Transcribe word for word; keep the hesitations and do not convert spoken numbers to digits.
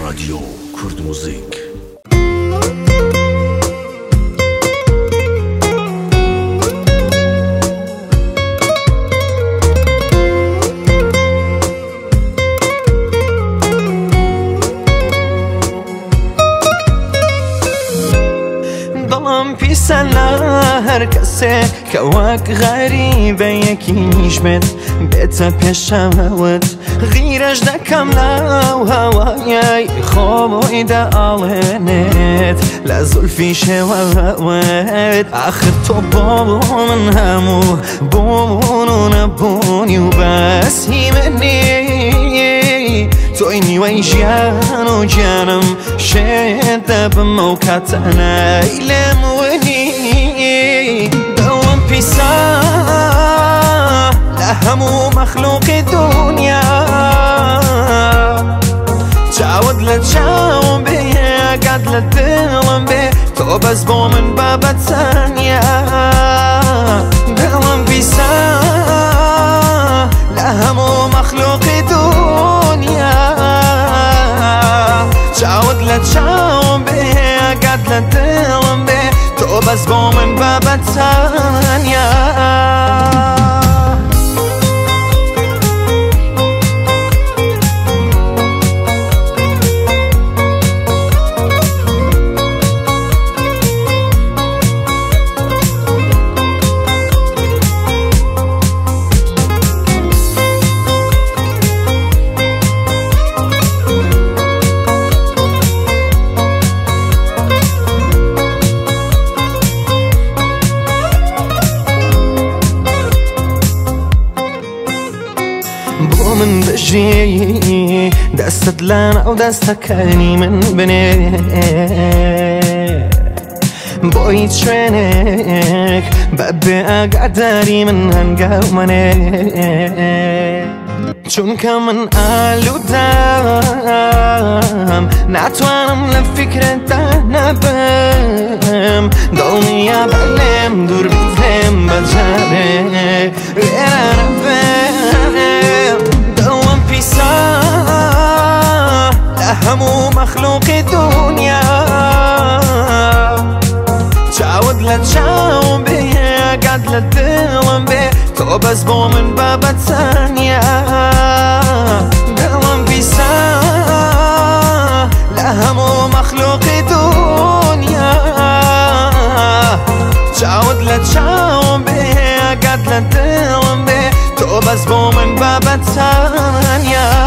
رادیو کرد موزیک. دلم پیسه هر کسی که وک غریبه یکیش بید بیت پیشمت غیرش دکم لو هوایی خوابوی دا آلنت لزلفی شوات آخر تو بابو من همو بون و نبونی و بس هی منی توی نیوی جان و جانم شده بموکت نیلم ونی دوام پیسا لهمو مخلوق دنیا تعود لتشاوم به قد لدلم به تو بس با من بابت ثانية دوام پیسا لهمو مخلوق دنیا تعود لتشاوم به قد لدلم به تو بس با من بابت ثانية. من بجي دستت لنا ودستك هاني من بني بويت شرينك ببي اقعداري من هنقومني چون كمن قالو دام ناتوانم لفكرة دا نبم دولني يا بعلم دور بفهم بجاري غير انا بهم دوام پیسا لهمو مخلوق دنیا تعود لتشاوم به قد لدلم به تو بس با من بابت ثانية دوام پیسا لهمو مخلوق دنیا تعود لتشاوم به قد لدلم به تو بس با من بابت ثانية.